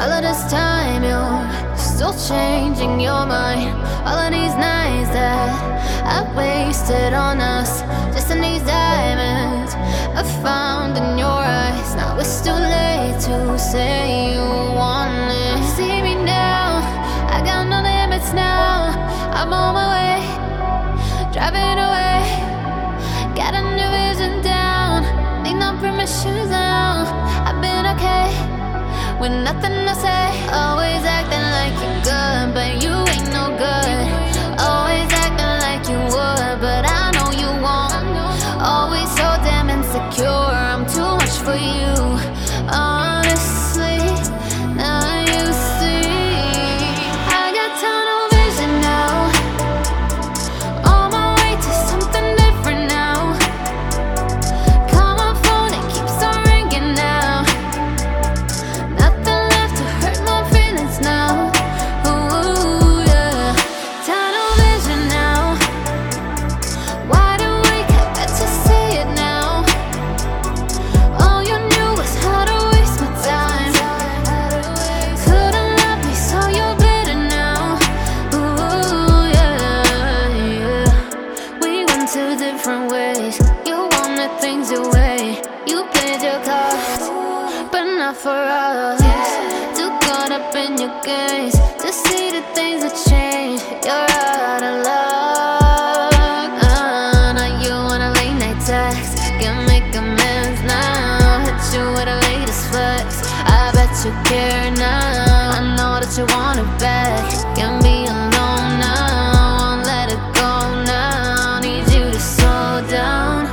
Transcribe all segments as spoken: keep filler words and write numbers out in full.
All of this time you're still changing your mind. All of these nights that I wasted on us, just in these diamonds I found in your eyes. Now it's too late to say you want it. See me now, I got no limits now. I'm on my way, driving away. Got a new vision down, need no permissions now. I've been okay with nothing to say. Always acting like you're good, but you ain't no good. Always acting like you would, but I know you won't. Always so damn insecure, I'm too much for you. Honestly, now you see I got tunnel vision now. On my way to something different now. Call my phone, it keeps on ringing now. Nothing left to hurt my feelings now. Ooh, yeah. Tunnel vision now. Wide awake, I bet you see it now. All you knew was how to waste my time. Couldn't love me, so you're bitter now. Ooh, yeah, yeah. We went two different ways. You wanted things your way. You played your cards, but not for us. Too caught up in your games to see the things that change. You're out of luck. Uh, now you want a late night text, can make amends now. Hit you with the latest flex, I bet you care now. I know that you want it back, can be alone now. Won't let it go now, need you to slow down.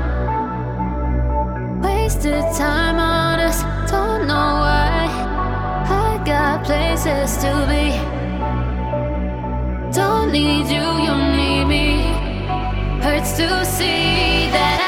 Wasted time on us, don't know why. I got places to be. Don't need you, you need me. Hurts to see that